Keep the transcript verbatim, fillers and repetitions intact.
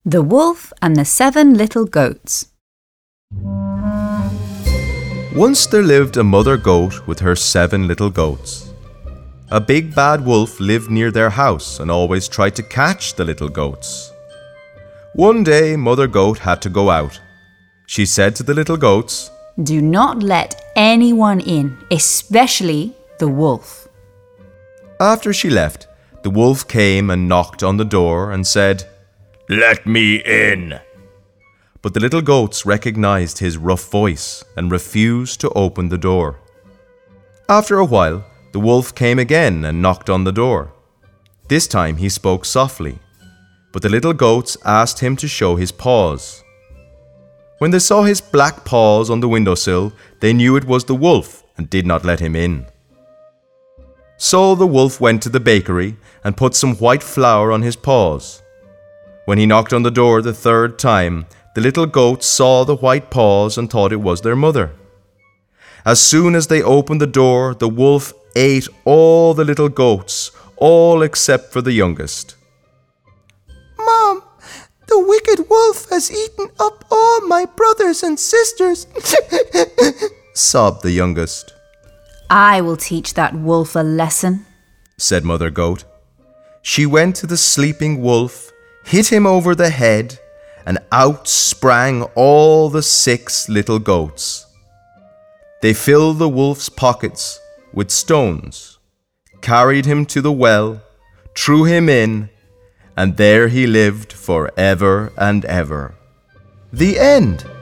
The Wolf and the Seven Little Goats. Once there lived a mother goat with her seven little goats. A big bad wolf lived near their house and always tried to catch the little goats. One day, Mother Goat had to go out. She said to the little goats, Do not let anyone in, especially the wolf. After she left, the wolf came and knocked on the door and said, Let me in. But the little goats recognized his rough voice and refused to open the door. After a while, the wolf came again and knocked on the door. This time he spoke softly, but the little goats asked him to show his paws. When they saw his black paws on the windowsill, they knew it was the wolf and did not let him in. So the wolf went to the bakery and put some white flour on his paws. When he knocked on the door the third time, the little goats saw the white paws and thought it was their mother. As soon as they opened the door, the wolf ate all the little goats, all except for the youngest. Mom, the wicked wolf has eaten up all my brothers and sisters, sobbed the youngest. I will teach that wolf a lesson, said Mother Goat. She went to the sleeping wolf, hit him over the head, and out sprang all the six little goats. They filled the wolf's pockets with stones, carried him to the well, threw him in, and there he lived for ever and ever. The end.